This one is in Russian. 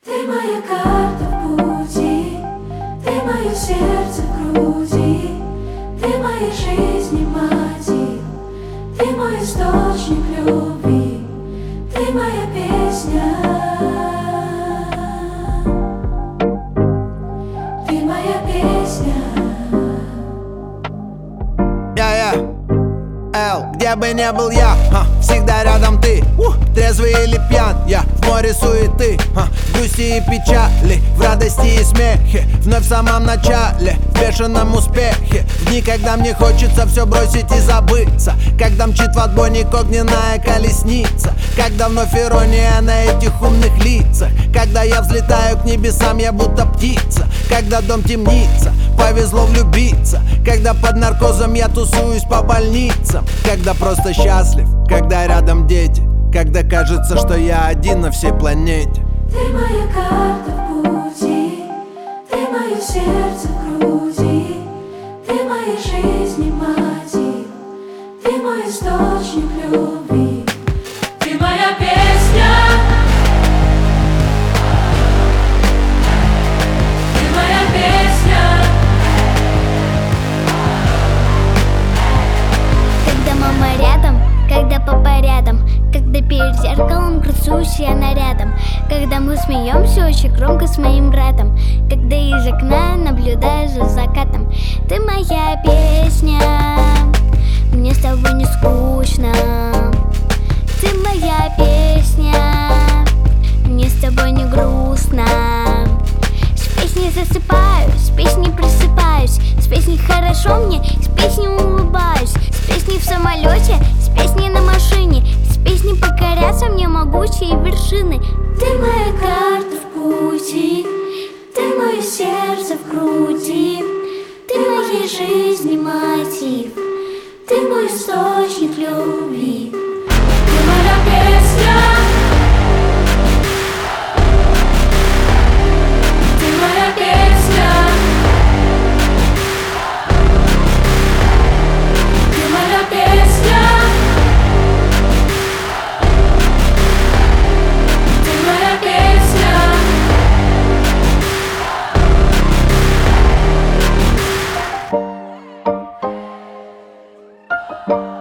Ты моя карта в пути, ты мое сердце в груди, ты моя жизнь и мотив, ты мой источник любви, ты моя песня, ты моя песня. Где бы не был я, всегда рядом ты. Трезвый или пьян, я в море суеты, в грусти и печали, в радости и смехе, вновь в самом начале, в бешеном успехе. В дни, когда мне хочется все бросить и забыться, когда мчит в отбойник огненная колесница, когда вновь ирония на этих умных лицах, когда я взлетаю к небесам, я будто птица, когда дом темнится, повезло влюбиться, когда под наркозом я тусуюсь по больницам, когда просто счастлив, когда рядом дети, когда кажется, что я один на всей планете. Ты моя карта в пути, ты мое сердце в груди, ты моя жизнь и мотив, ты мой источник любви, ты моя песня, ты моя песня. Когда мама рядом, когда папа рядом, когда перед зеркалом красуюсь я нарядом, когда мы смеемся очень громко с моим братом, когда из окна наблюдаю за закатом. Ты моя песня, мне с тобой не скучно. Ты моя песня, мне с тобой не грустно. С песней засыпаю, с песней просыпаюсь, с песней хорошо мне, с песней улыбаюсь, с песней в самолете, с песней на машине, с песней покоряться мне могучие вершины. Ты моя карта в пути, ты мое сердце в груди, ты моей жизни мотив, ты мой источник любви, ты моя песня, ты моя песня, ты моя песня, ты моя песня.